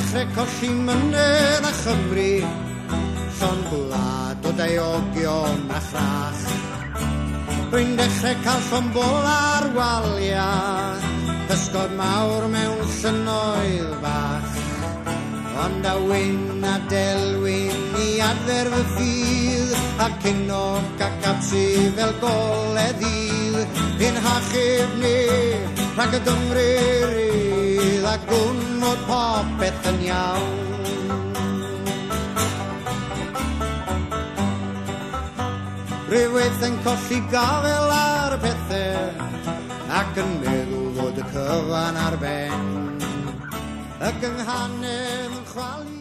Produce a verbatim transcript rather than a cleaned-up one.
dechrau colli mynydd a Chymru, son gwlad o diogion a chrach. Rwy'n dechrau cael llombol ar waliau, pysgod mawr mewn llynoedd bach. Ond a wyn a delwyn i adfer fy ffydd, ac unog ac absi fel golau ddydd. Fi'n hachub ni rhag y Gymru rydd, a gwnnwyd popeth yn iawn. Rhywbeth yn colli gafel ar pethau, ac yn meddwl fod y cyfan ar ben, ac yng nghanedd yn chwalu.